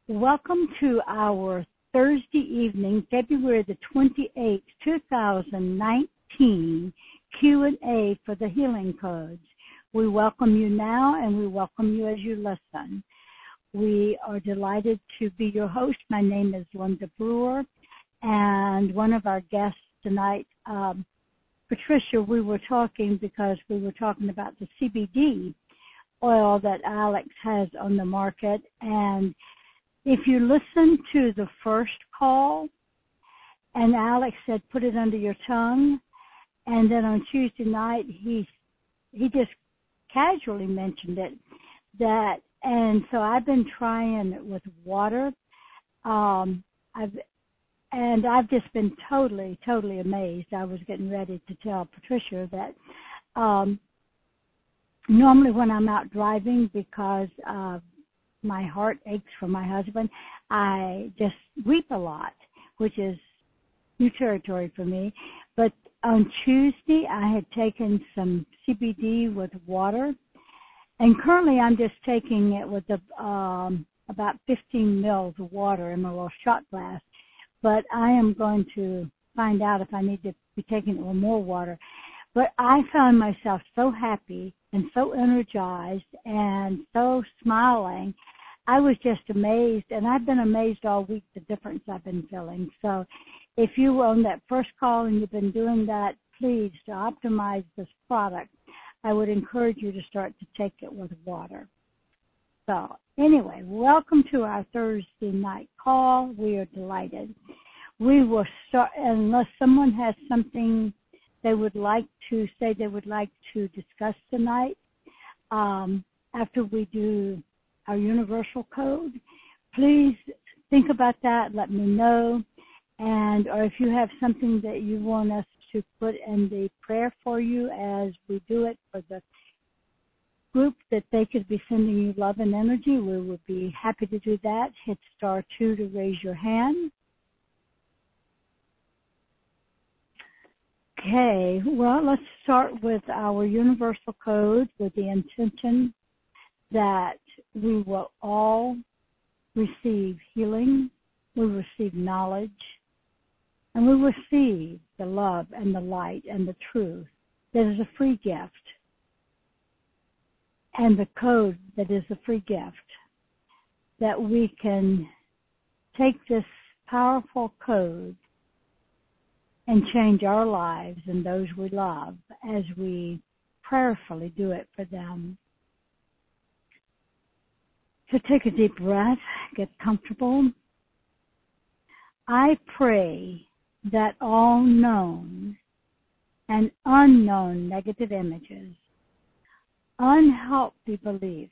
Welcome to our Thursday evening, February the 28th, 2019 Q&A for the Healing Codes. We welcome you now and we welcome you as you listen. We are delighted to be your host. My name is Linda Brewer, and one of our guests tonight, Patricia, we were talking about the CBD oil that Alex has on the market, and if you listen to the first call, and Alex said, put it under your tongue, and then on Tuesday night, he just casually mentioned it, and so I've been trying it with water. I've just been totally amazed. I was getting ready to tell Patricia that normally when I'm out driving, because my heart aches for my husband, I just weep a lot, which is new territory for me. But on Tuesday, I had taken some CBD with water, and currently I'm just taking it with about 15 mils of water in my little shot glass. But I am going to find out if I need to be taking it with more water. But I found myself so happy and so energized and so smiling. I was just amazed, and I've been amazed all week, the difference I've been feeling. So if you were on that first call and you've been doing that, please, to optimize this product, I would encourage you to start to take it with water. So anyway, welcome to our Thursday night call. We are delighted. We will start, unless someone has something they would like to say they would like to discuss tonight, after we do our universal code, please think about that, let me know, or if you have something that you want us to put in the prayer for you as we do it for the group, that they could be sending you love and energy, we would be happy to do that. Hit *2 to raise your hand. Okay, well, let's start with our universal code with the intention that we will all receive healing, we receive knowledge, and we receive the love and the light and the truth that is a free gift, and the code that is a free gift, that we can take this powerful code and change our lives and those we love as we prayerfully do it for them. So take a deep breath, get comfortable. I pray that all known and unknown negative images, unhealthy beliefs,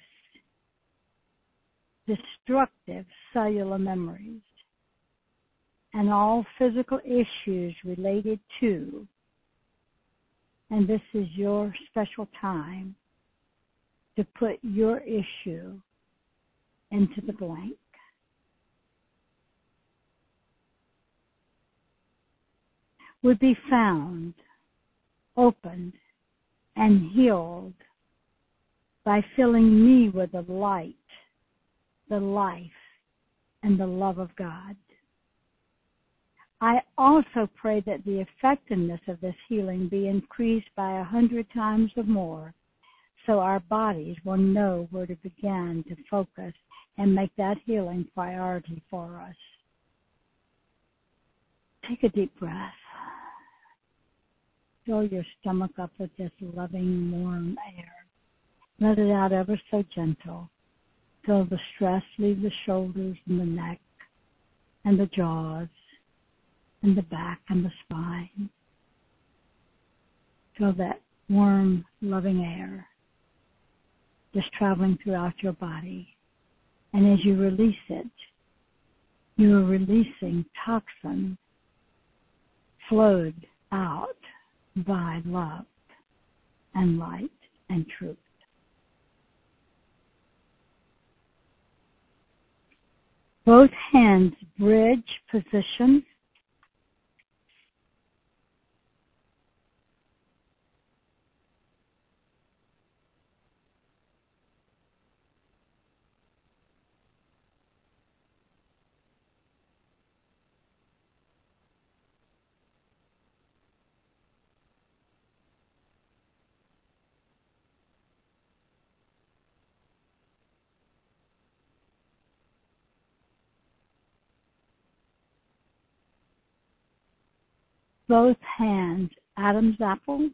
destructive cellular memories, and all physical issues related to, and this is your special time to put your issue into the blank. Would be found, opened, and healed by filling me with the light, the life, and the love of God. I also pray that the effectiveness of this healing be increased by 100 times or more, so our bodies will know where to begin to focus and make that healing priority for us. Take a deep breath. Fill your stomach up with this loving, warm air. Let it out ever so gentle. Feel the stress leave the shoulders and the neck and the jaws and the back and the spine. Feel that warm, loving air just traveling throughout your body. And as you release it, you are releasing toxin flowed out by love and light and truth. Both hands bridge position. Both hands, Adam's apple.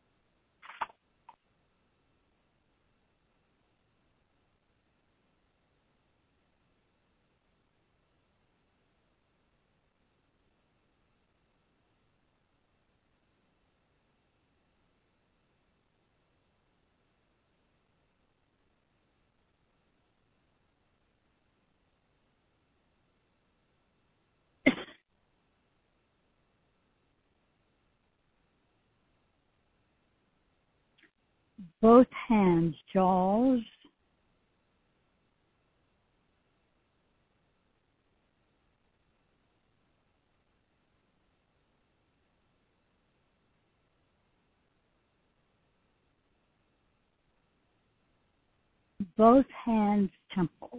Both hands, Jaws. Both hands, temples.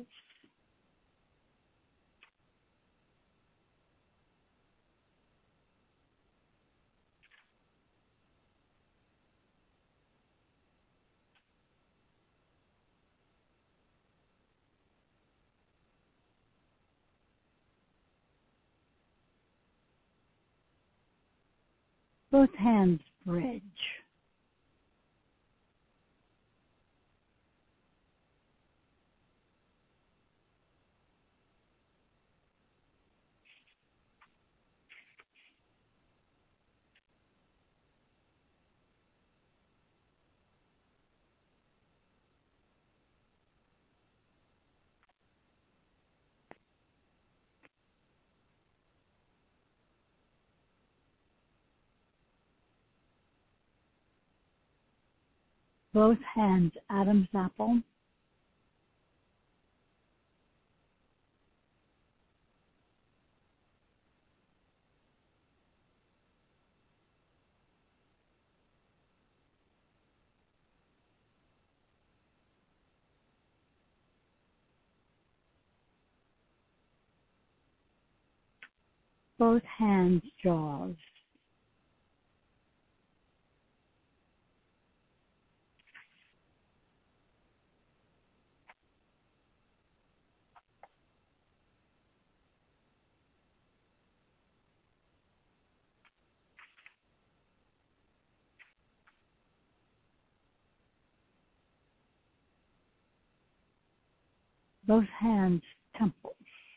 Both hands, bridge. Both hands, Adam's apple. Both hands, Jaws. Both hands, temples.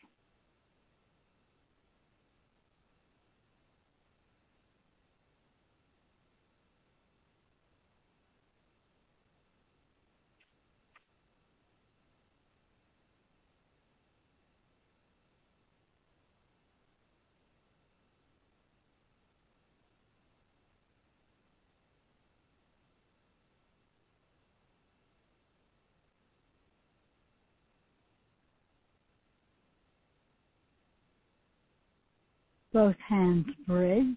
Both hands, bridge.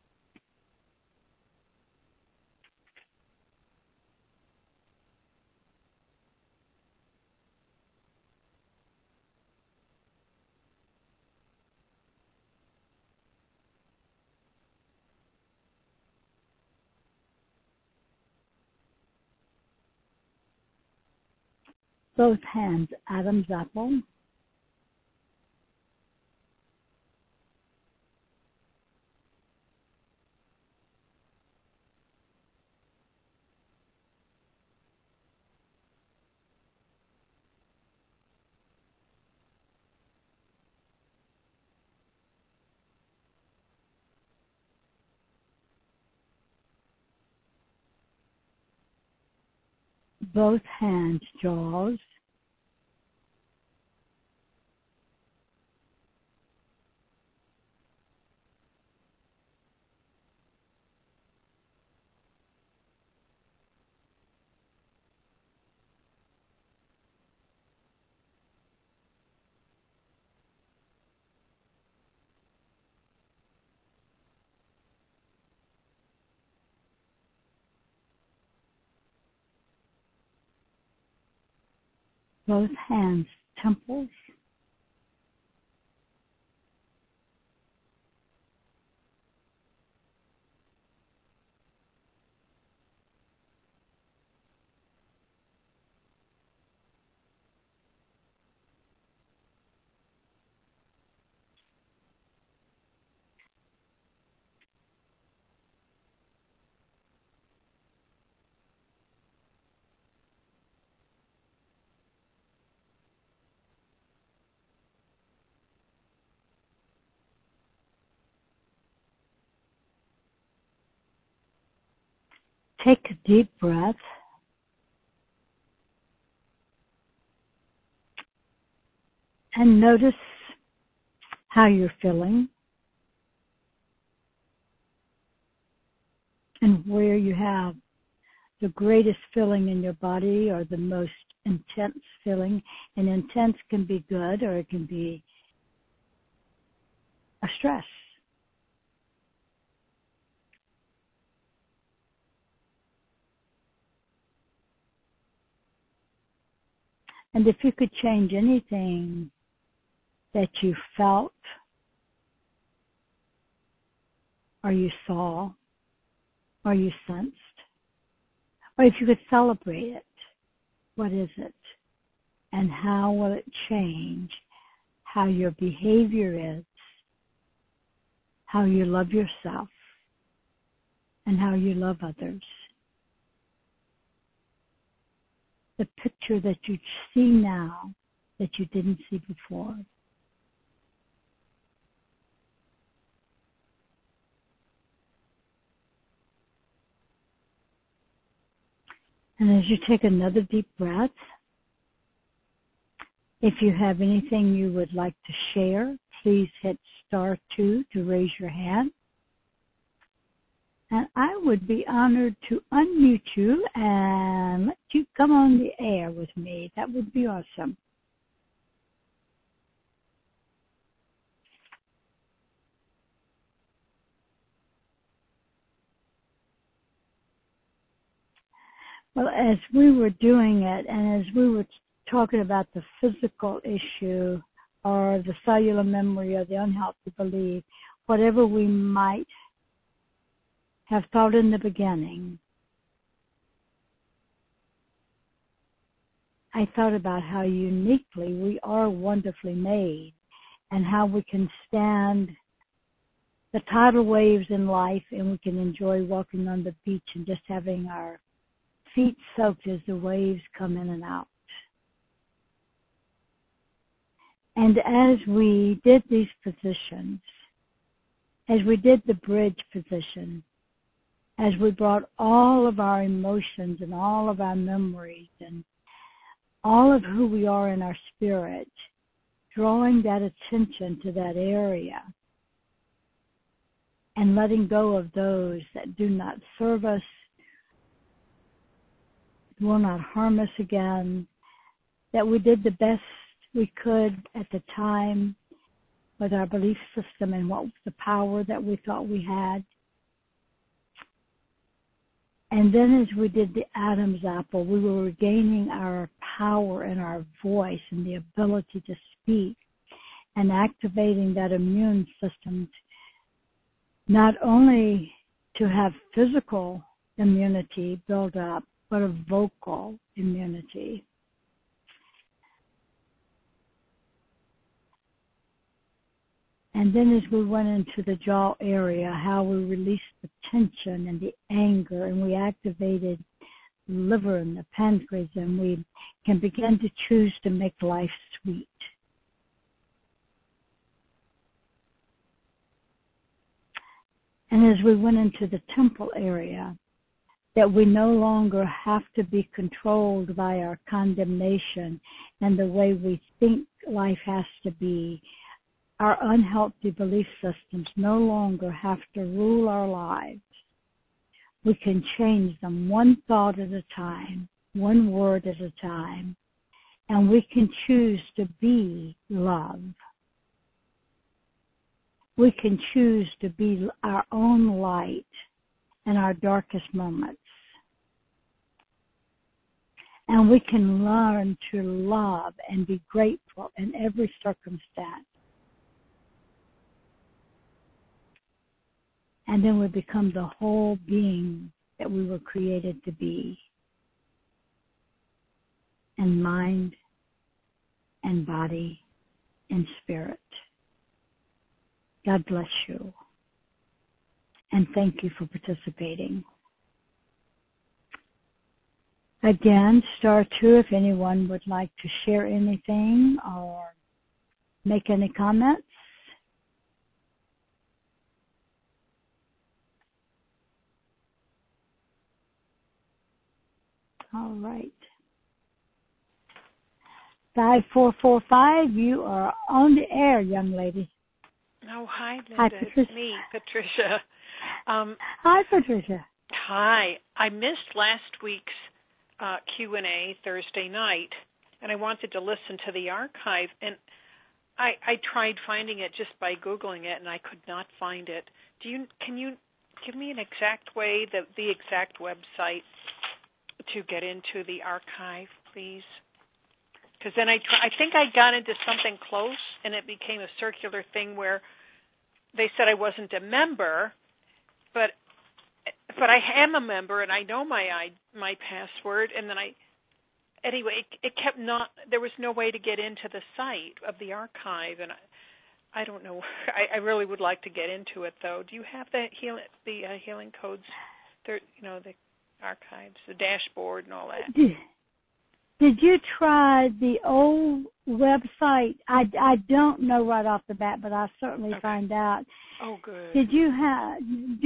Both hands, Adam's apple. Both hands, Jaws. Both hands, temples. Take a deep breath and notice how you're feeling and where you have the greatest feeling in your body or the most intense feeling. And intense can be good or it can be a stress. And if you could change anything that you felt or you saw or you sensed, or if you could celebrate it, what is it? And how will it change how your behavior is, how you love yourself, and how you love others? The picture that you see now that you didn't see before. And as you take another deep breath, if you have anything you would like to share, please hit *2 to raise your hand. And I would be honored to unmute you and let you come on the air with me. That would be awesome. Well, as we were doing it and as we were talking about the physical issue or the cellular memory or the unhealthy belief, whatever we might have thought in the beginning, I thought about how uniquely we are wonderfully made and how we can stand the tidal waves in life and we can enjoy walking on the beach and just having our feet soaked as the waves come in and out. And as we did these positions, as we did the bridge position, as we brought all of our emotions and all of our memories and all of who we are in our spirit, drawing that attention to that area and letting go of those that do not serve us, will not harm us again, that we did the best we could at the time with our belief system and what was the power that we thought we had. And then as we did the Adam's apple, we were regaining our power and our voice and the ability to speak and activating that immune system, not only to have physical immunity build up, but a vocal immunity. And then as we went into the jaw area, how we released the tension and the anger, and we activated the liver and the pancreas, and we can begin to choose to make life sweet. And as we went into the temple area, that we no longer have to be controlled by our condemnation and the way we think life has to be. Our unhealthy belief systems no longer have to rule our lives. We can change them one thought at a time, one word at a time, and we can choose to be love. We can choose to be our own light in our darkest moments. And we can learn to love and be grateful in every circumstance. And then we become the whole being that we were created to be, in mind and body and spirit. God bless you. And thank you for participating. Again, *2 if anyone would like to share anything or make any comments. All right. 5445, you are on the air, young lady. Oh, hi, Linda. Hi, It's me, Patricia. Hi, Patricia. Hi. I missed last week's Q&A Thursday night, and I wanted to listen to the archive, and I tried finding it just by Googling it, and I could not find it. Can you give me an exact way, the exact website to get into the archive, please? Because then I think I got into something close, and it became a circular thing where they said I wasn't a member, but I am a member, and I know my password, and then it kept not. There was no way to get into the site of the archive, and I don't know. I really would like to get into it, though. Do you have the healing codes? The archives, the dashboard, and all that. Did you try the old website? I don't know right off the bat, but I'll certainly find out. Oh, good. Do you have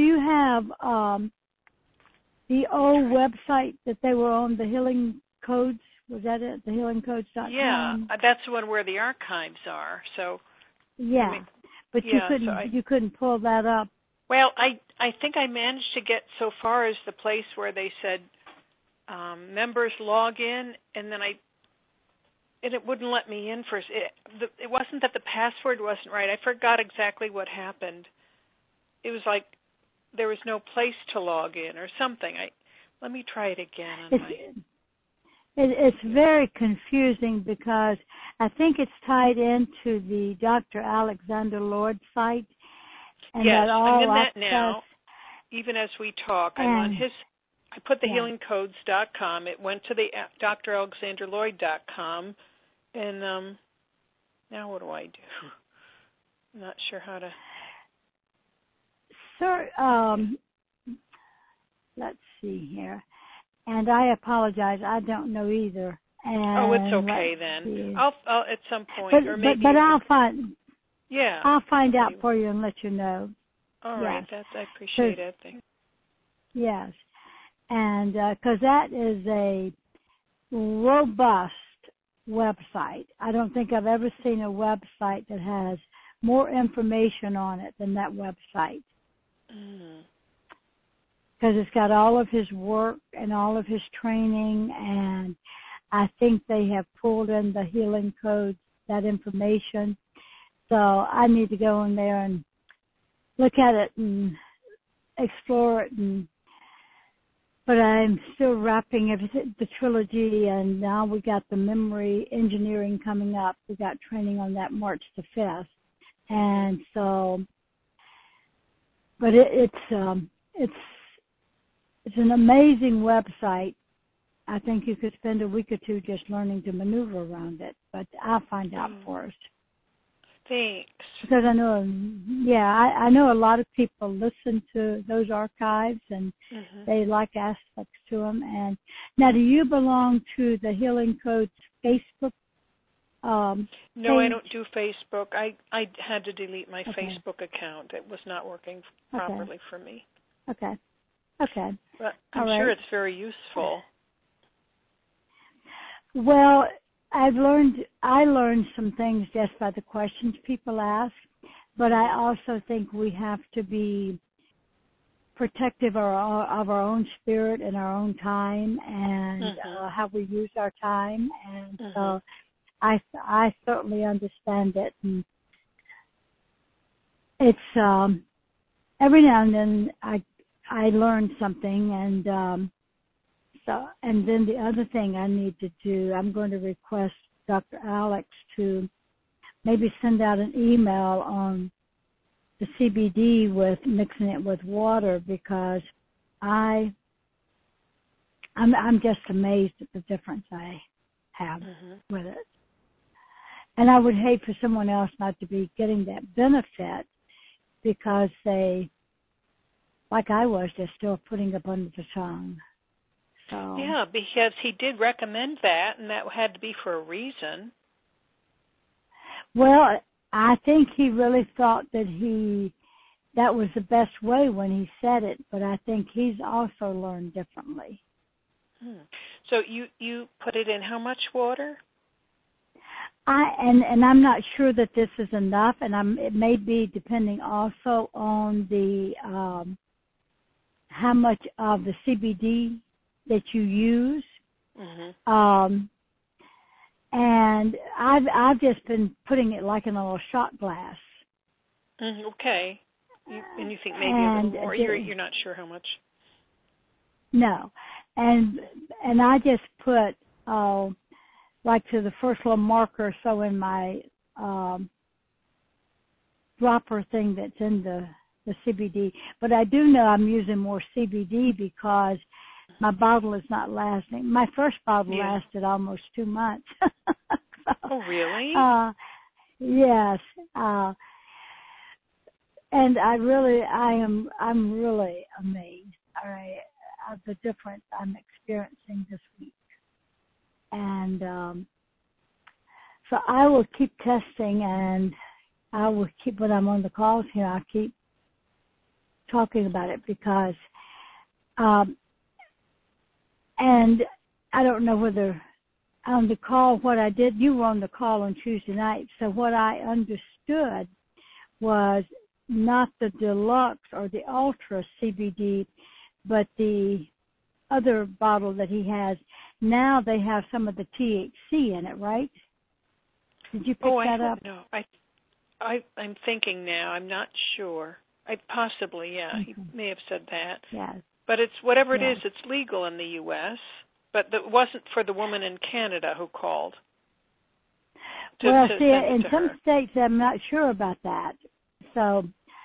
the old website that they were on, the Healing Codes? Was that it? The healingcodes.com? Yeah, that's the one where the archives are. So yeah, but you couldn't pull that up. Well, I think I managed to get so far as the place where they said members log in, and then it wouldn't let me in first. It wasn't that the password wasn't right. I forgot exactly what happened. It was like there was no place to log in or something. Let me try it again. It's very confusing because I think it's tied into the Dr. Alexander Lord site. And yes, that all I'm in that now. Even as we talk, I'm on his. I put the healingcodes.com. It went to the dralexanderlloyd.com, and now what do I do? I'm not sure how to. Sir, let's see here. And I apologize, I don't know either. And it's okay then. I'll at some point, or maybe. But I'll find. Yeah. I'll find out for you and let you know. All right, I appreciate it. Thanks. Yes. And because that is a robust website. I don't think I've ever seen a website that has more information on it than that website. Because it's got all of his work and all of his training, and I think they have pulled in the healing codes, that information. So I need to go in there and look at it and explore it, but I'm still wrapping the trilogy, and now we got the memory engineering coming up. We got training on that March the 5th, and so, but it's an amazing website. I think you could spend a week or two just learning to maneuver around it, but I'll find out first. Thanks. Because I know, I know a lot of people listen to those archives, and they like aspects to them. And now, do you belong to the Healing Codes Facebook? No, page? I don't do Facebook. I had to delete my Facebook account. It was not working properly for me. Okay. But I'm sure it's very useful. Well, I learned some things just by the questions people ask, but I also think we have to be protective of our own spirit and our own time and how we use our time. And so I certainly understand it. And it's every now and then I learn something, and and then the other thing I need to do, I'm going to request Dr. Alex to maybe send out an email on the CBD with mixing it with water, because I'm just amazed at the difference I have with it. And I would hate for someone else not to be getting that benefit because they, like I was, they're still putting up under the tongue. So, yeah, because he did recommend that, and that had to be for a reason. Well, I think he really thought that that was the best way when he said it, but I think he's also learned differently. So you put it in how much water? And I'm not sure that this is enough, and it may be depending also on the how much of the CBD that you use. Mm-hmm. And I've just been putting it like in a little shot glass. Okay. And you think maybe a little more? You're not sure how much? No, and I just put like to the first little marker or so in my dropper thing that's in the CBD. But I do know I'm using more CBD because my bottle is not lasting. My first bottle lasted almost 2 months. So, oh, really? Yes. And I'm really amazed, all right, of the difference I'm experiencing this week. And so I will keep testing, and I will keep, when I'm on the calls here, I'll keep talking about it because, and I don't know whether on the call, what I did, you were on the call on Tuesday night, so what I understood was not the deluxe or the ultra CBD, but the other bottle that he has. Now they have some of the THC in it, right? Did you pick that up? No, I'm thinking now. I'm not sure. Possibly, yeah. Okay. He may have said that. Yes. But it's whatever it is. It's legal in the U.S. But it wasn't for the woman in Canada who called. Well, see, in some states, I'm not sure about that. So,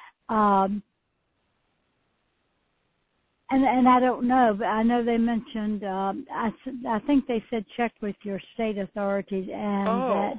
and I don't know, but I know they mentioned. I think they said check with your state authorities, and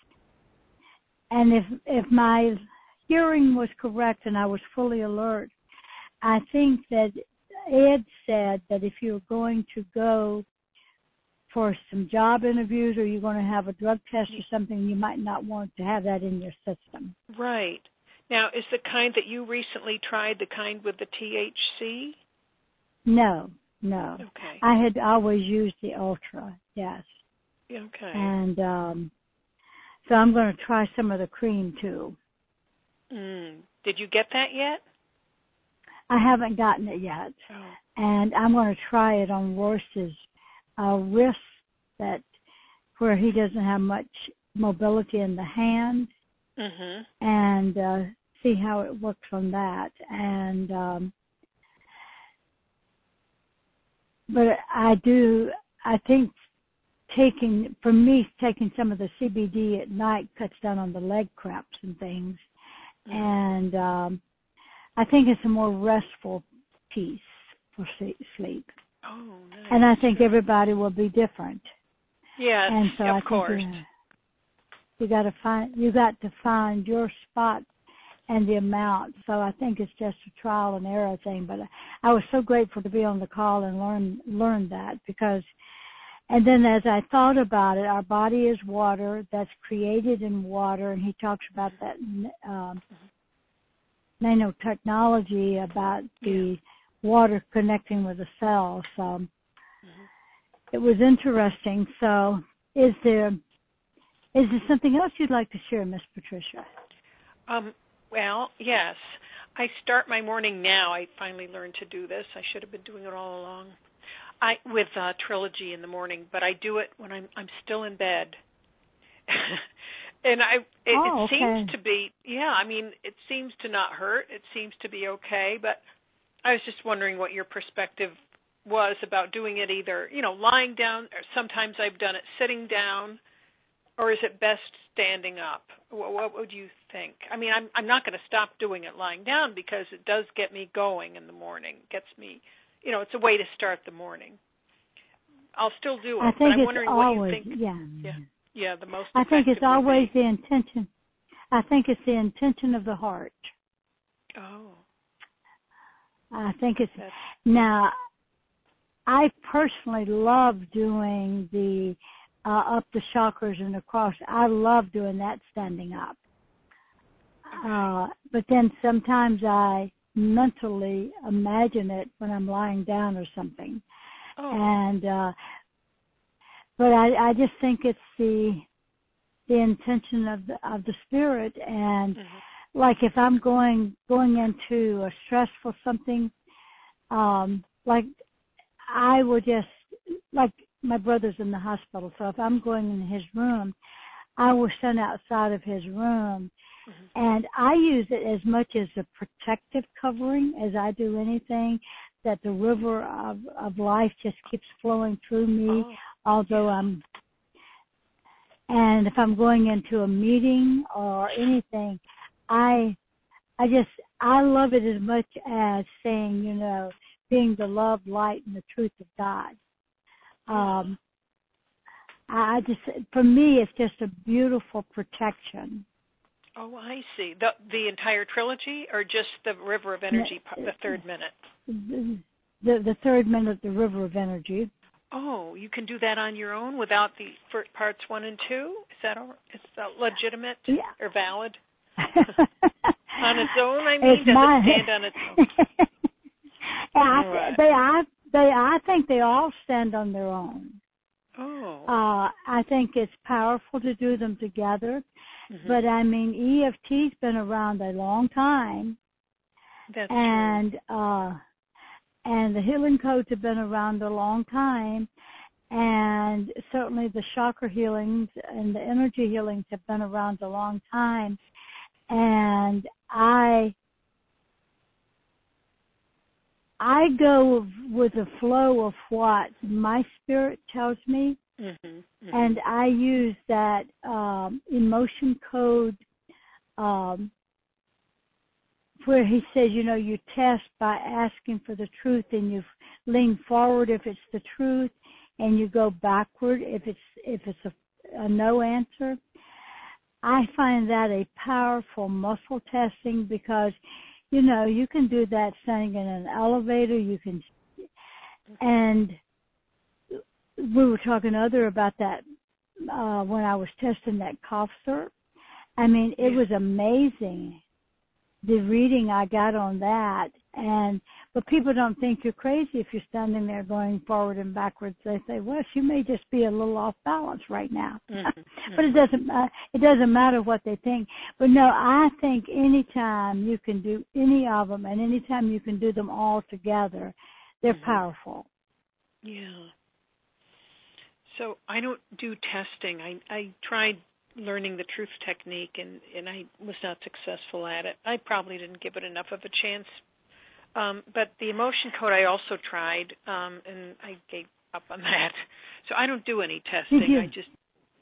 if my hearing was correct and I was fully alert, I think that Ed said that if you're going to go for some job interviews or you're going to have a drug test or something, you might not want to have that in your system. Right. Now, is the kind that you recently tried the kind with the THC? No. Okay. I had always used the Ultra, yes. Okay. And so I'm going to try some of the cream, too. Did you get that yet? I haven't gotten it yet. Oh. And I'm going to try it on Worcester's wrist, where he doesn't have much mobility in the hand, and see how it works on that. And but I think taking some of the CBD at night cuts down on the leg cramps and things, and I think it's a more restful piece for sleep. Oh, nice. And I think everybody will be different. Yes, and so of course. You got to find your spot and the amount. So I think it's just a trial and error thing. But I was so grateful to be on the call and learn that because. And then as I thought about it, our body is water that's created in water, and he talks about that nanotechnology about the water connecting with the cells. So it was interesting. So is there something else you'd like to share, Miss Patricia? Well, yes. I start my morning now. I finally learned to do this. I should have been doing it all along. With Trilogy in the morning, but I do it when I'm still in bed. And it seems to be, it seems to not hurt. It seems to be okay, but I was just wondering what your perspective was about doing it either, lying down, or sometimes I've done it sitting down, or is it best standing up? What would you think? I mean, I'm not going to stop doing it lying down because it does get me going in the morning. It gets me, it's a way to start the morning. I'll still do it, but I'm wondering what you think. Yeah, the most effective I think it's always the intention. I think it's the intention of the heart. Oh. I think it's now. I personally love doing the up the chakras and across. I love doing that standing up. But then sometimes I mentally imagine it when I'm lying down or something. And but I just think it's the intention of the spirit. And like if I'm going into a stressful something, like I would just, like my brother's in the hospital, so if I'm going in his room, I will stand outside of his room, and I use it as much as a protective covering as I do anything, that the river of life just keeps flowing through me, although and if I'm going into a meeting or anything, I love it as much as saying, you know, being the love, light, and the truth of God. I just, for me, it's just a beautiful protection. Oh, I see. The entire trilogy, or just the River of Energy, the third minute? The third minute, the River of Energy. Oh, you can do that on your own without the parts 1 and 2? Is that legitimate or valid? On its own, I mean, does it stand on its own? I think they all stand on their own. Oh. I think it's powerful to do them together. But I mean, EFT's been around a long time. That's true. And the healing codes have been around a long time. And certainly the chakra healings and the energy healings have been around a long time. And I go with the flow of what my spirit tells me, and I use that emotion code where he says, you know, you test by asking for the truth, and you lean forward if it's the truth, and you go backward if it's a no answer. I find that a powerful muscle testing, because you know, you can do that standing in an elevator. You can, and we were talking about that when I was testing that cough syrup. I mean, it was amazing, the reading I got on that. But people don't think you're crazy if you're standing there going forward and backwards. They say, well, you may just be a little off balance right now. But it doesn't matter what they think. But no, I think anytime you can do any of them, and anytime you can do them all together, they're powerful. Yeah. So I don't do testing. I tried learning the truth technique, and I was not successful at it. I probably didn't give it enough of a chance. But the emotion code I also tried, and I gave up on that. So I don't do any testing. I just,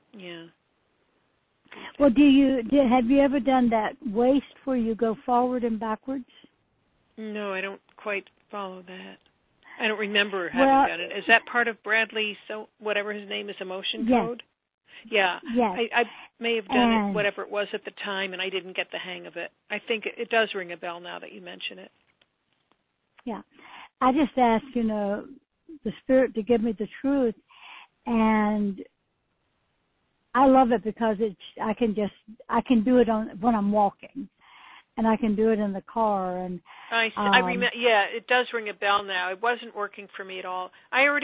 Well, have you ever done that waist where you go forward and backwards? No, I don't quite follow that. I don't remember having done it. Is that part of Bradley, so whatever his name is, emotion code? Yeah. Yes. I may have done it, whatever it was at the time, and I didn't get the hang of it. I think it does ring a bell now that you mention it. Yeah. I just ask, you know, the spirit to give me the truth, and I love it because I can do it when I'm walking, and I can do it in the car. And I remember. Yeah, it does ring a bell now. It wasn't working for me at all.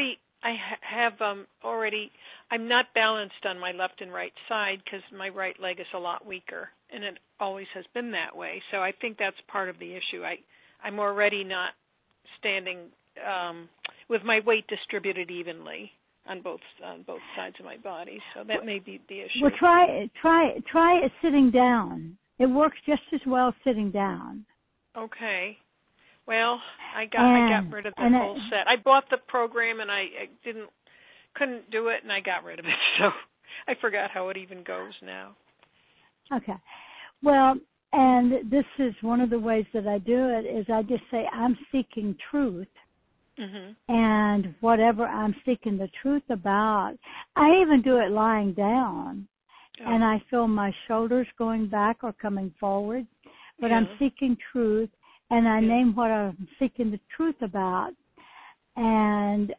I'm not balanced on my left and right side because my right leg is a lot weaker, and it always has been that way. So I think that's part of the issue. I'm already not standing with my weight distributed evenly on both sides of my body. So that may be the issue. Well, try it sitting down. It works just as well sitting down. Okay. Well, I got rid of the whole set. I bought the program and I couldn't do it, and I got rid of it. So I forgot how it even goes now. Okay. Well, and this is one of the ways that I do it is I just say I'm seeking truth. And whatever I'm seeking the truth about, I even do it lying down. And I feel my shoulders going back or coming forward. But I'm seeking truth, and I name what I'm seeking the truth about. And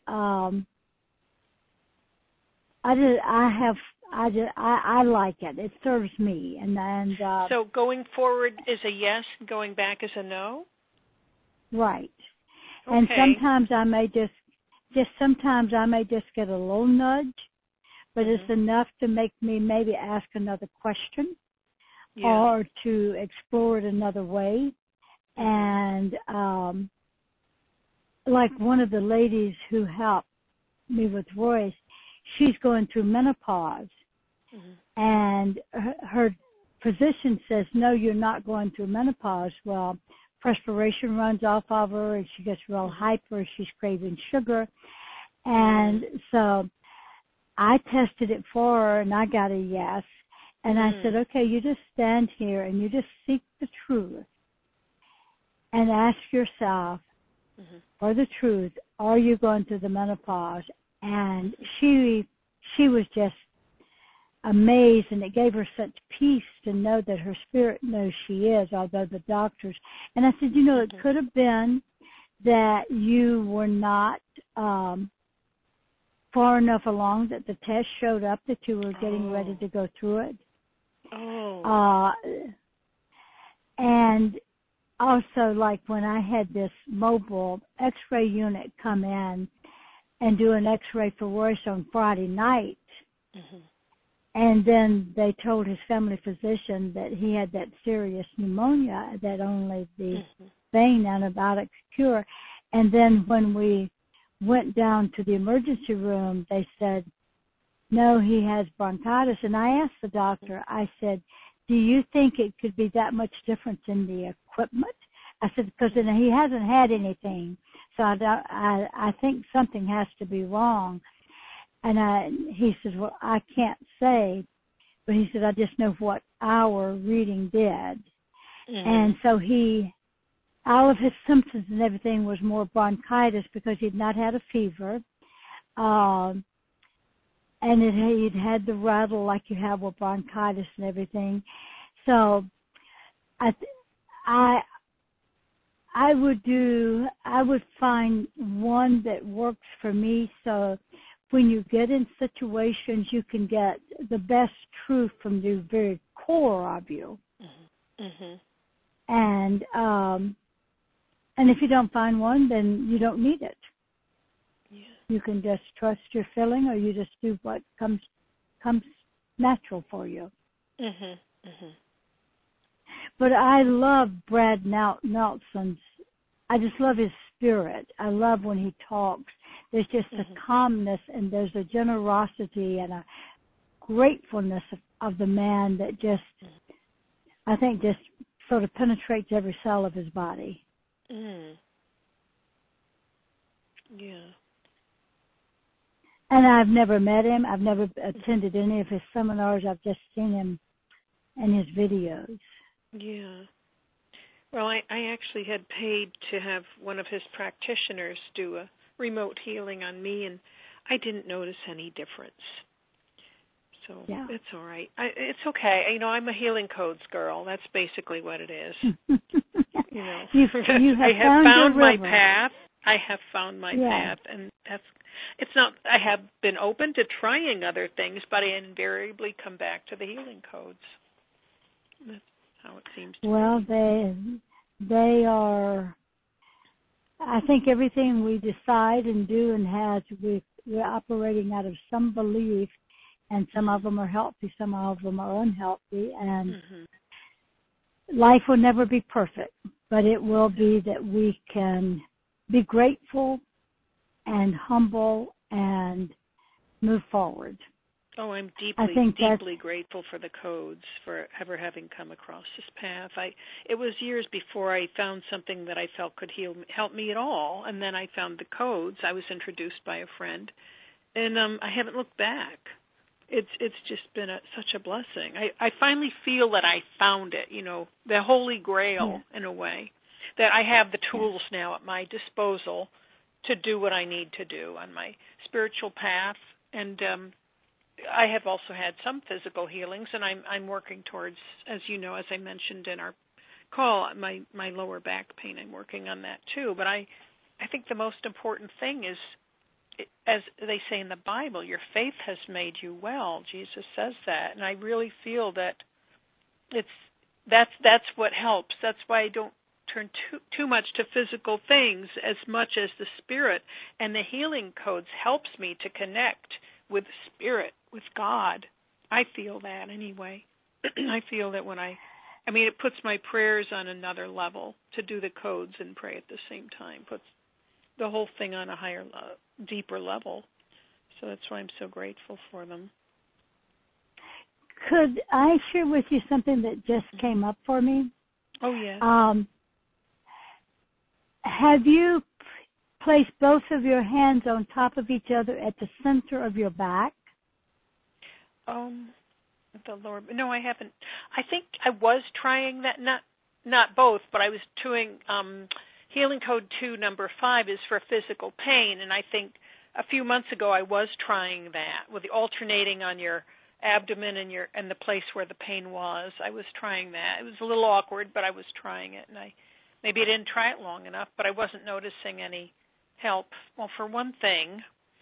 I like it. It serves me. And so going forward is a yes, going back is a no? Right. Okay. And sometimes I may just get a little nudge, but it's enough to make me maybe ask another question Yeah. or to explore it another way. And like one of the ladies who helped me with Royce, she's going through menopause. And her physician says, no, you're not going through menopause. Well, perspiration runs off of her, and she gets real hyper. She's craving sugar. And so I tested it for her, and I got a yes. And I said, okay, you just stand here, and you just seek the truth and ask yourself for the truth, are you going through the menopause? And she was just amazed, and it gave her such peace to know that her spirit knows she is, although the doctors. And I said, it could have been that you were not far enough along that the test showed up that you were getting ready to go through it. And also, like when I had this mobile X-ray unit come in and do an X-ray for Royce on Friday night, and then they told his family physician that he had that serious pneumonia that only the vein antibiotics cure. And then when we went down to the emergency room, they said, no, he has bronchitis. And I asked the doctor, I said, do you think it could be that much difference in the equipment? I said, because he hasn't had anything. So I think something has to be wrong. And he says, well, I can't say. But he said, I just know what our reading did. And so all of his symptoms and everything was more bronchitis because he'd not had a fever. And he'd had the rattle like you have with bronchitis and everything. So I would find one that works for me, so when you get in situations, you can get the best truth from the very core of you. And if you don't find one, then you don't need it. You can just trust your feeling, or you just do what comes natural for you. But I love Brad Nelson's. I just love his spirit. I love when he talks. There's just a calmness, and there's a generosity and a gratefulness of the man that just, I think, just sort of penetrates every cell of his body. Yeah. And I've never met him. I've never attended any of his seminars. I've just seen him in his videos. Yeah. Well, I actually had paid to have one of his practitioners do a remote healing on me, and I didn't notice any difference. So it's all right. It's okay. I'm a healing codes girl. That's basically what it is. You have I have found my river. path. I have found my path, and it's not. I have been open to trying other things, but I invariably come back to the healing codes. That's how it seems to me. Well, they are. I think everything we decide and do and have, we're operating out of some belief, and some of them are healthy, some of them are unhealthy, and life will never be perfect, but it will be that we can be grateful and humble and move forward. Oh, I'm deeply grateful for the codes, for ever having come across this path. It was years before I found something that I felt could help me at all, and then I found the codes. I was introduced by a friend, and I haven't looked back. It's just been such a blessing. I finally feel that I found it, the Holy Grail in a way, that I have the tools now at my disposal to do what I need to do on my spiritual path, and I have also had some physical healings, and I'm working towards, as you know, as I mentioned in our call, my lower back pain. I'm working on that too. But I think the most important thing is, as they say in the Bible, your faith has made you well. Jesus says that, and I really feel that that's what helps. That's why I don't turn too much to physical things as much as the spirit, and the healing codes helps me to connect with Spirit, with God. I feel that anyway. I feel that when it puts my prayers on another level to do the codes and pray at the same time. Puts the whole thing on a higher, deeper level. So that's why I'm so grateful for them. Could I share with you something that just came up for me? Oh, yes. Have you placed both of your hands on top of each other at the center of your back? The Lord. No, I haven't. I think I was trying that. Not both, but I was doing Healing Code 2, number 5 is for physical pain, and I think a few months ago I was trying that with the alternating on your abdomen and the place where the pain was. I was trying that. It was a little awkward, but I was trying it, and maybe I didn't try it long enough, but I wasn't noticing any help. Well, for one thing,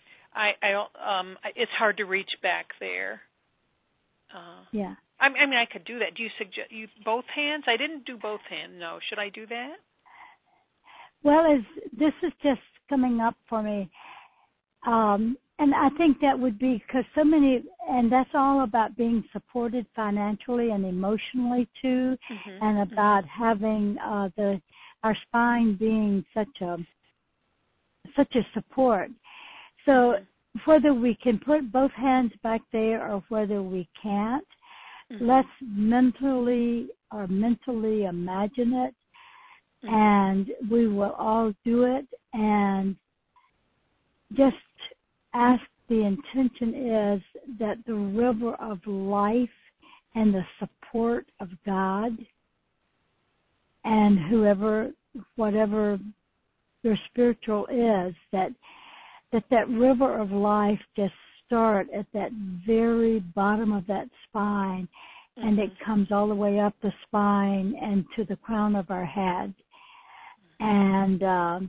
it's hard to reach back there. Yeah. I mean, I could do that. Do you suggest both hands? I didn't do both hands. No. Should I do that? Well, this is just coming up for me. And I think that would be because so many, and that's all about being supported financially and emotionally too, and about having our spine being such a support. So whether we can put both hands back there or whether we can't, let's mentally imagine it, and we will all do it, and just ask, the intention is that the river of life and the support of God and whatever your spiritual is, that river of life just start at that very bottom of that spine, and it comes all the way up the spine and to the crown of our head. And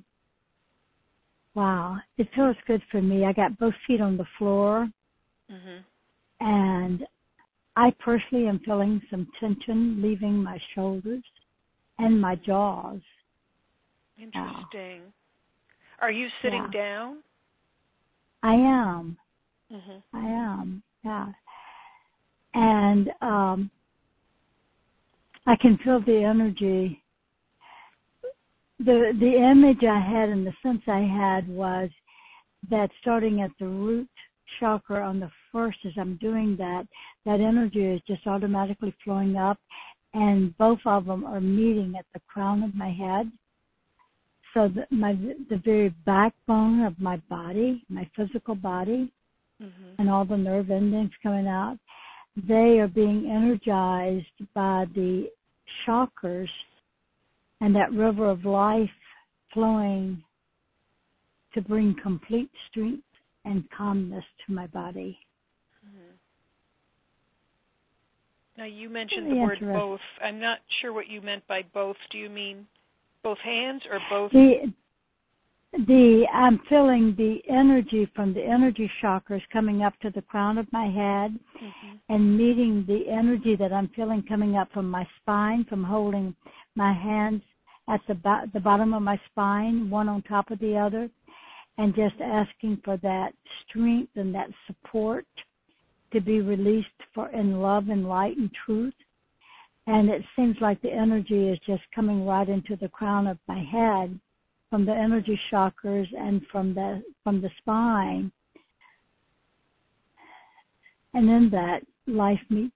wow, it feels good for me. I got both feet on the floor, and I personally am feeling some tension leaving my shoulders and my jaws. Interesting. Are you sitting down? I am. I am, yeah. And I can feel the energy. The image I had and the sense I had was that starting at the root chakra on the first, as I'm doing that energy is just automatically flowing up, and both of them are meeting at the crown of my head. So the very backbone of my body, my physical body, and all the nerve endings coming out, they are being energized by the chakras and that river of life flowing to bring complete strength and calmness to my body. Now, you mentioned the word both. I'm not sure what you meant by both. Do you mean both hands or both? I'm feeling the energy from the energy chakras coming up to the crown of my head and meeting the energy that I'm feeling coming up from my spine, from holding my hands at the bottom of my spine, one on top of the other, and just asking for that strength and that support to be released in love and light and truth. And it seems like the energy is just coming right into the crown of my head from the energy chakras and from the spine. And then that life meets.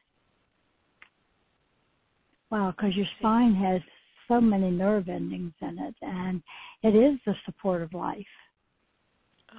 Wow, because your spine has so many nerve endings in it, and it is the support of life. Oh.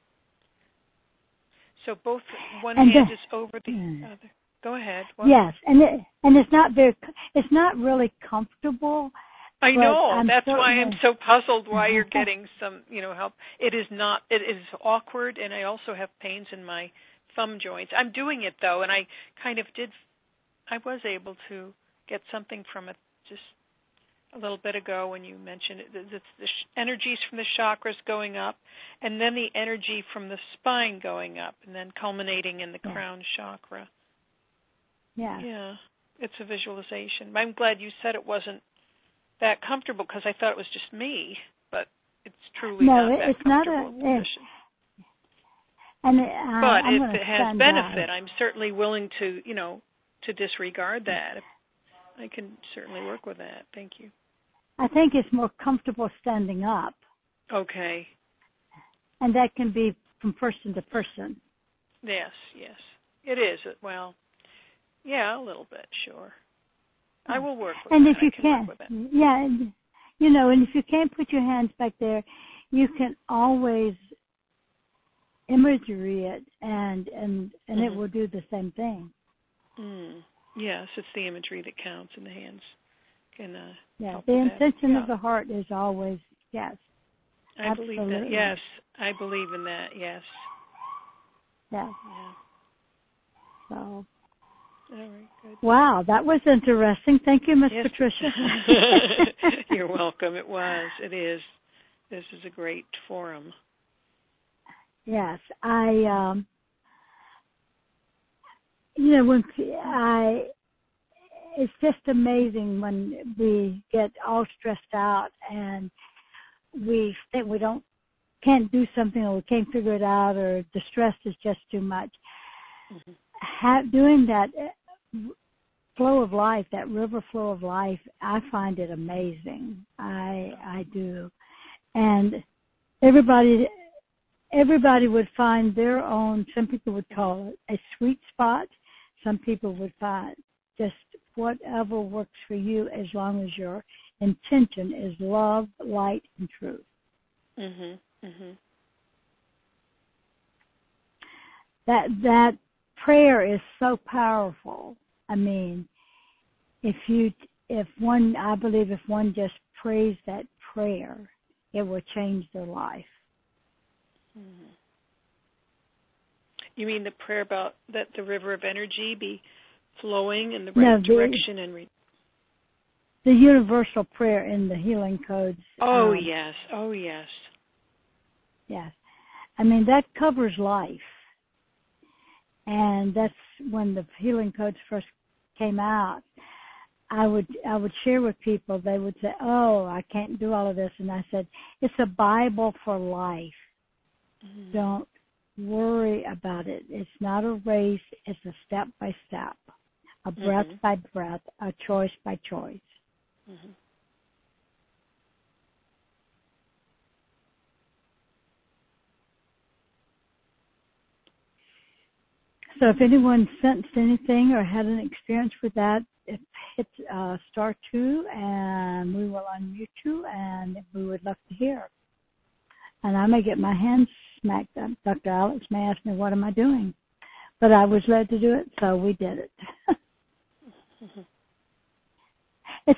So both one hand is over the other. Go ahead. What? Yes, and it's not really comfortable. I know. That's why I'm so puzzled why you're getting some, help. It is awkward, and I also have pains in my thumb joints. I'm doing it though, and I was able to get something from it just a little bit ago when you mentioned it. It's the energies from the chakras going up, and then the energy from the spine going up, and then culminating in the crown chakra. Yeah. Yeah, it's a visualization. I'm glad you said it wasn't that comfortable because I thought it was just me, but it's truly not that comfortable position. And but I'm if it has benefit, I'm certainly willing to, to disregard that. I can certainly work with that. Thank you. I think it's more comfortable standing up. Okay. And that can be from person to person. Yes. It is. Well, yeah, a little bit, sure. I will work with and that. If you can work with it. Yeah, and if you can't put your hands back there, you can always imagery it, and it will do the same thing. Yes, it's the imagery that counts, and the hands can help the with intention that. of the heart is always yes. I Absolutely. believe that. Yes, I believe in that. Yes. Yeah. So. All right, good. Wow, that was interesting. Thank you, Miss Patricia. You're welcome. It is. This is a great forum. Yes, it's just amazing when we get all stressed out and we think we can't do something, or we can't figure it out, or the stress is just too much. Doing that flow of life, that river flow of life, I find it amazing. I do. And everybody would find their own, some people would call it a sweet spot. Some people would find just whatever works for you, as long as your intention is love, light, and truth. That prayer is so powerful. I mean, I believe if one just prays that prayer, it will change their life. You mean the prayer about that the river of energy be flowing in the right direction and the universal prayer in the healing codes. Yes. Yes. I mean, that covers life. And that's when the healing codes first came out. I would share with people. They would say, "Oh, I can't do all of this," and I said, "It's a Bible for life. Don't worry about it. It's not a race. It's a step by step, a breath by breath, a choice by choice." So if anyone sensed anything or had an experience with that, hit *2, and we will unmute you, and we would love to hear. And I may get my hands smacked up. Dr. Alex may ask me, what am I doing? But I was led to do it, so we did it. It's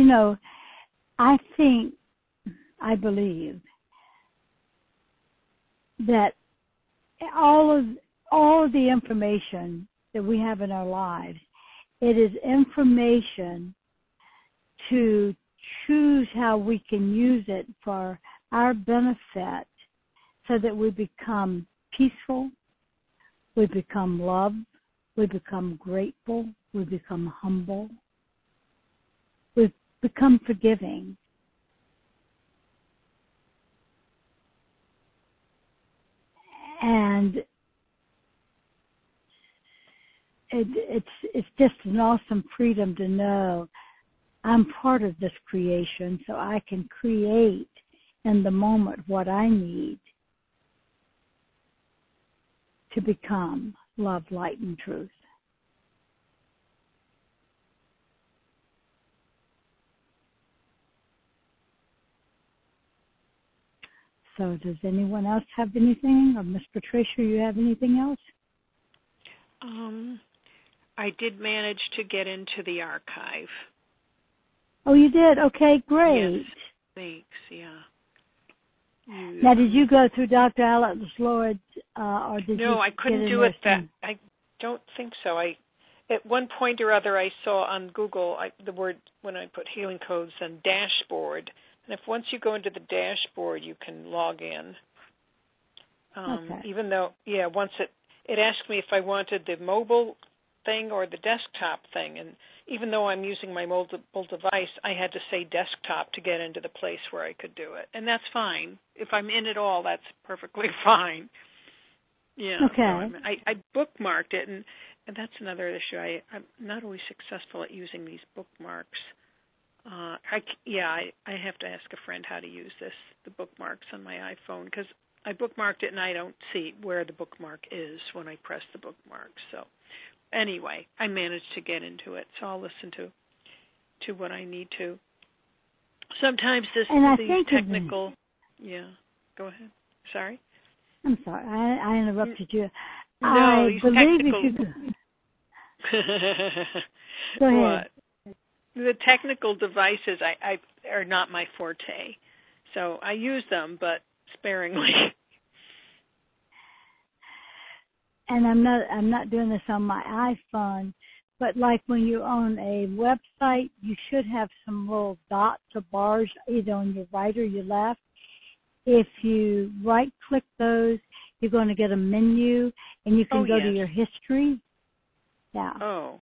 I believe that all of the information that we have in our lives, it is information to choose how we can use it for our benefit, so that we become peaceful, we become loved, we become grateful, we become humble, we become forgiving. And it's just an awesome freedom to know I'm part of this creation, so I can create in the moment what I need to become love, light, and truth. So does anyone else have anything? Or Miss Patricia, you have anything else? I did manage to get into the archive. Oh, you did? Okay, great. Yes, thanks, yeah. Now, did you go through Dr. Alex Lord, or did you? No, I couldn't do it I don't think so. At one point or other, I saw on Google the word, when I put healing codes, and dashboard. And once you go into the dashboard, you can log in. Okay. Even though, once it asked me if I wanted the mobile thing or the desktop thing. And even though I'm using my mobile device, I had to say desktop to get into the place where I could do it. And that's fine. If I'm in it all, that's perfectly fine. Yeah. Okay. So I bookmarked it, and that's another issue. I'm not always successful at using these bookmarks. I have to ask a friend how to use the bookmarks on my iPhone, because I bookmarked it and I don't see where the bookmark is when I press the bookmark. So anyway, I managed to get into it, so I'll listen to what I need to. Sometimes these technical. Yeah, go ahead. Sorry. I'm sorry, I interrupted you. No, I these believe technical. if you go ahead. What? The technical devices I are not my forte, so I use them, but sparingly. And I'm not doing this on my iPhone, but like when you own a website, you should have some little dots or bars either on your right or your left. If you right click those, you're going to get a menu, and you can go to your history. Yeah. Oh,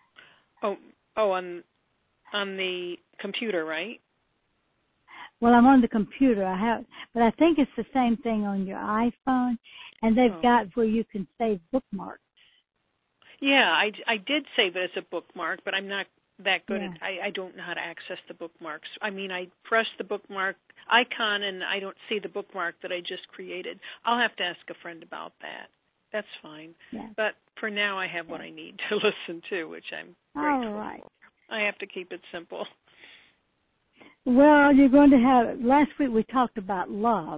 on the computer, right? Well, I'm on the computer. But I think it's the same thing on your iPhone, and they've got where you can save bookmarks. Yeah, I did save it as a bookmark, but I'm not that good at. I don't know how to access the bookmarks. I mean, I press the bookmark icon and I don't see the bookmark that I just created. I'll have to ask a friend about that. That's fine. Yeah. But for now, I have what I need to listen to, which I'm grateful All right. for. I have to keep it simple. Well, you're going to have. Last week we talked about love,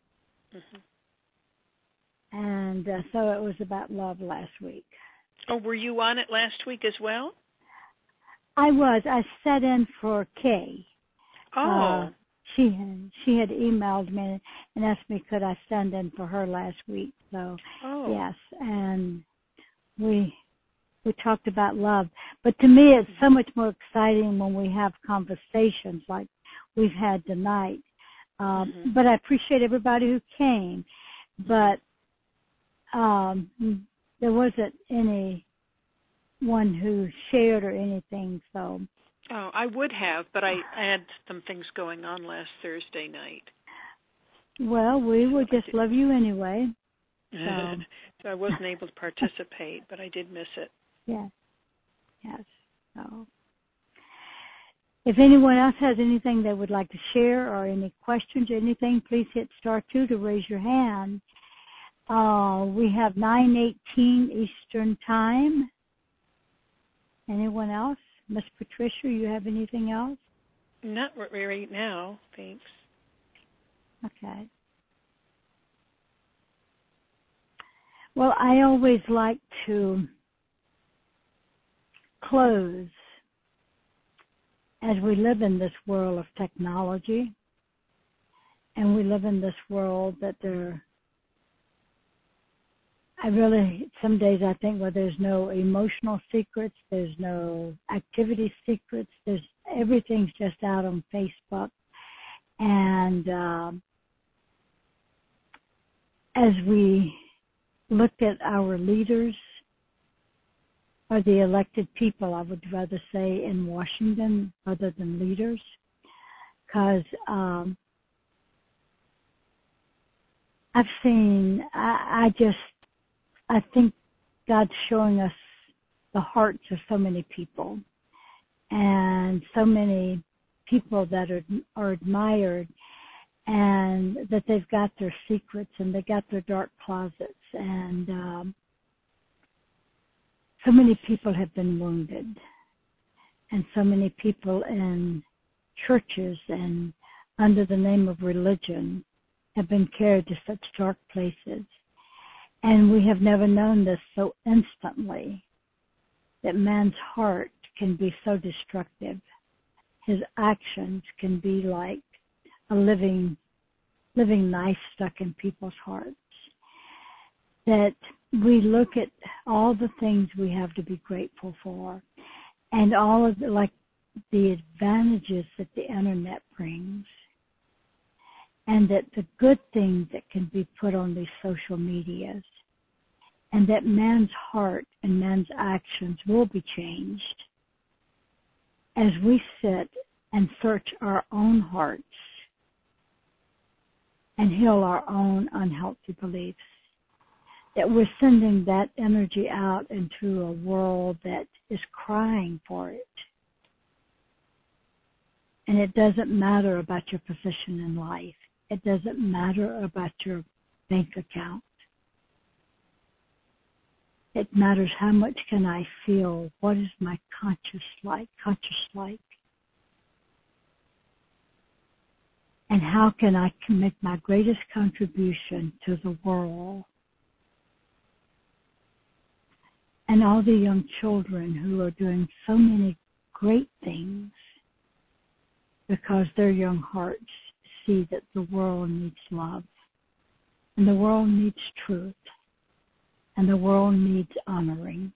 and so it was about love last week. Oh, were you on it last week as well? I was. I sat in for Kay. Oh. She had emailed me and asked me could I stand in for her last week. So yes, and we talked about love. But to me, it's so much more exciting when we have conversations like we've had tonight. But I appreciate everybody who came. But there wasn't anyone who shared or anything. So. Oh, I would have, but I had some things going on last Thursday night. Well, we will just love you anyway. So I wasn't able to participate, but I did miss it. Yes. So, if anyone else has anything they would like to share or any questions or anything, please hit *2 to raise your hand. We have 9:18 Eastern Time. Anyone else? Miss Patricia, you have anything else? Not right now, thanks. Okay. Well, I always like to close as we live in this world of technology, and we live in this world that some days I think, well, there's no emotional secrets, there's no activity secrets, everything's just out on Facebook. And as we look at our leaders, or the elected people, I would rather say, in Washington other than leaders, because I've seen, I think God's showing us the hearts of so many people, and so many people that are admired, and that they've got their secrets and they got their dark closets, and so many people have been wounded, and so many people in churches and under the name of religion have been carried to such dark places. And we have never known this so instantly, that man's heart can be so destructive. His actions can be like a living knife stuck in people's hearts. That we look at all the things we have to be grateful for, and all of the advantages that the internet brings, and that the good things that can be put on these social medias, and that man's heart and man's actions will be changed as we sit and search our own hearts and heal our own unhealthy beliefs. that we're sending that energy out into a world that is crying for it. And it doesn't matter about your position in life. It doesn't matter about your bank account. It matters how much can I feel. What is my conscious like? And how can I make my greatest contribution to the world? And all the young children who are doing so many great things because their young hearts see that the world needs love, and the world needs truth, and the world needs honoring.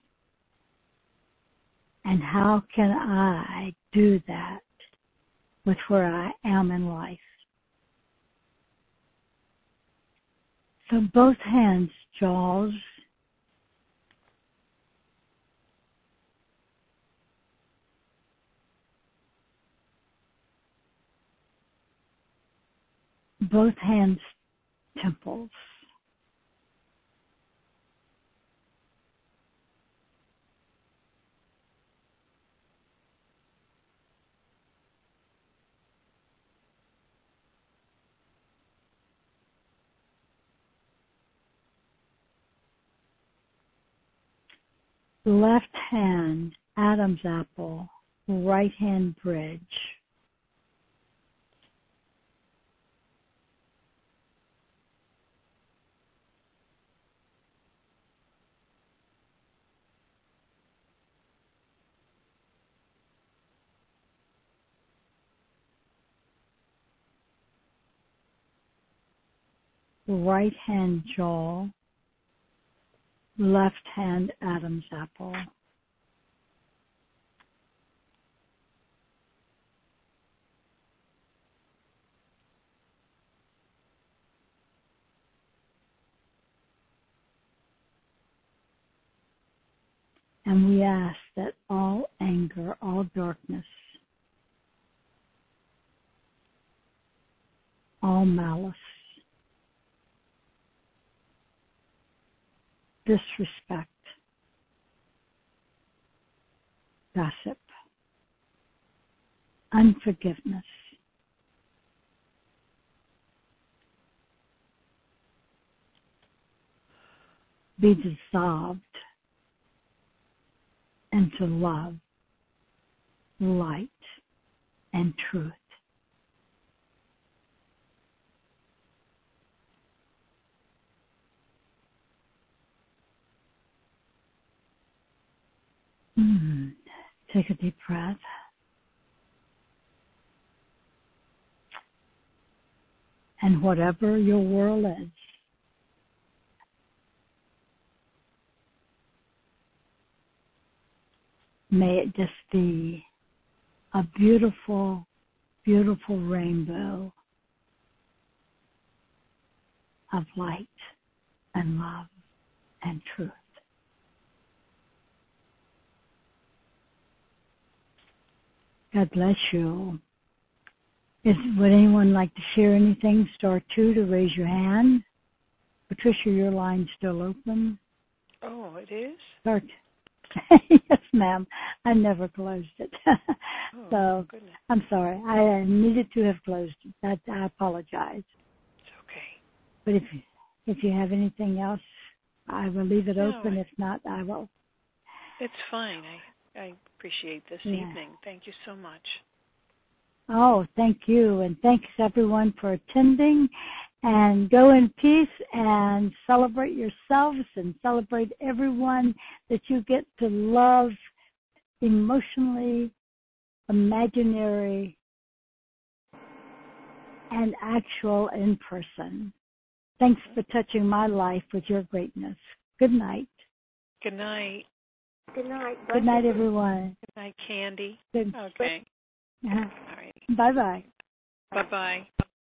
And how can I do that with where I am in life? So both hands, Jaws. Both hands, temples. Left hand, Adam's apple. Right hand, bridge. Right hand, jaw. Left hand, Adam's apple. And we ask that all anger, all darkness, all malice, disrespect, gossip, unforgiveness, be dissolved into love, light, and truth. Take a deep breath. And whatever your world is, may it just be a beautiful, beautiful rainbow of light and love and truth. God bless you. Would anyone like to share anything? Star 2 to raise your hand. Patricia, your line's still open. Oh, it is? Start. Yes, ma'am. I never closed it. So, goodness. I'm sorry. I needed to have closed it. I apologize. It's okay. But if you have anything else, I will leave it open. If not, I will. It's fine. I appreciate this evening. Thank you so much. Oh, thank you. And thanks, everyone, for attending. And go in peace and celebrate yourselves and celebrate everyone that you get to love emotionally, imaginary, and actual in person. Thanks for touching my life with your greatness. Good night. Good night. Good night. Good night, everyone. Good night, Candy. Good. Okay. Uh-huh. All right. Bye-bye. Bye-bye.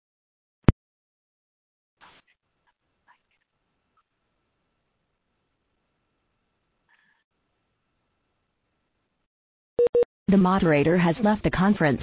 The moderator has left the conference.